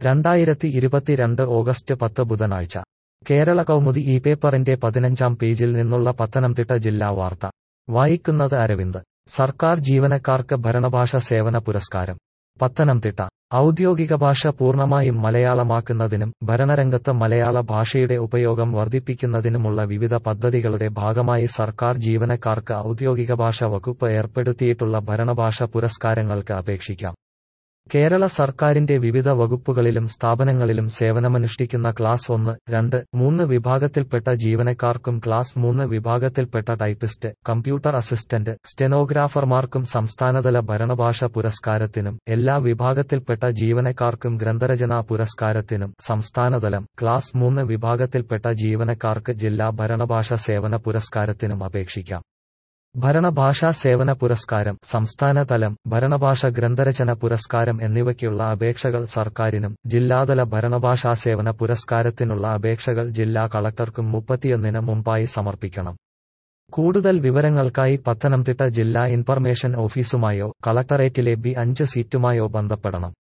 2022 August 10 ബുധനാഴ്ച കേരള കൗമുദി ഈ പേപ്പറിന്റെ 15-ാം പേജിൽ നിന്നുള്ള പത്തനംതിട്ട ജില്ലാ വാർത്ത വായിക്കുന്നത് അരവിന്ദ്. സർക്കാർ ജീവനക്കാർക്ക് ഭരണഭാഷ സേവന പുരസ്കാരം. പത്തനംതിട്ട ഔദ്യോഗിക ഭാഷ പൂർണ്ണമായും മലയാളമാക്കുന്നതിനും ഭരണരംഗത്ത് മലയാള ഭാഷയുടെ ഉപയോഗം വർദ്ധിപ്പിക്കുന്നതിനുമുള്ള വിവിധ പദ്ധതികളുടെ ഭാഗമായി സർക്കാർ ജീവനക്കാർക്ക് ഔദ്യോഗിക ഭാഷ വകുപ്പ് ഏർപ്പെടുത്തിയിട്ടുള്ള ഭരണഭാഷ പുരസ്കാരങ്ങൾക്ക് അപേക്ഷിക്കാം. കേരള സർക്കാരിന്റെ വിവിധ വകുപ്പുകളിലും സ്ഥാപനങ്ങളിലും സേവനമനുഷ്ഠിക്കുന്ന ക്ലാസ് 1, 2, 3 വിഭാഗത്തിൽപ്പെട്ട ജീവനക്കാർക്കും ക്ലാസ് 3 വിഭാഗത്തിൽപ്പെട്ട ടൈപ്പിസ്റ്റ്, കമ്പ്യൂട്ടർ അസിസ്റ്റന്റ്, സ്റ്റെനോഗ്രാഫർമാർക്കും സംസ്ഥാനതല ഭരണഭാഷ പുരസ്കാരത്തിനും എല്ലാ വിഭാഗത്തിൽപ്പെട്ട ജീവനക്കാർക്കും ഗ്രന്ഥരചനാ പുരസ്കാരത്തിനും സംസ്ഥാനതലം, ക്ലാസ് 3 വിഭാഗത്തിൽപ്പെട്ട ജീവനക്കാർക്ക് ജില്ലാ ഭരണഭാഷ സേവന പുരസ്കാരത്തിനും അപേക്ഷിക്കാം. ഭരണഭാഷാ സേവന പുരസ്കാരം, സംസ്ഥാനതലം, ഭരണഭാഷ ഗ്രന്ഥരചന പുരസ്കാരം എന്നിവയ്ക്കുള്ള അപേക്ഷകൾ സർക്കാരിനും ജില്ലാതല ഭരണഭാഷാ സേവന പുരസ്കാരത്തിനുള്ള അപേക്ഷകൾ ജില്ലാ കളക്ടർക്കും 31-ന് മുമ്പായി സമർപ്പിക്കണം. കൂടുതൽ വിവരങ്ങൾക്കായി പത്തനംതിട്ട ജില്ലാ ഇൻഫർമേഷൻ ഓഫീസുമായോ കളക്ടറേറ്റിലെ B5 സീറ്റുമായോ ബന്ധപ്പെടണം.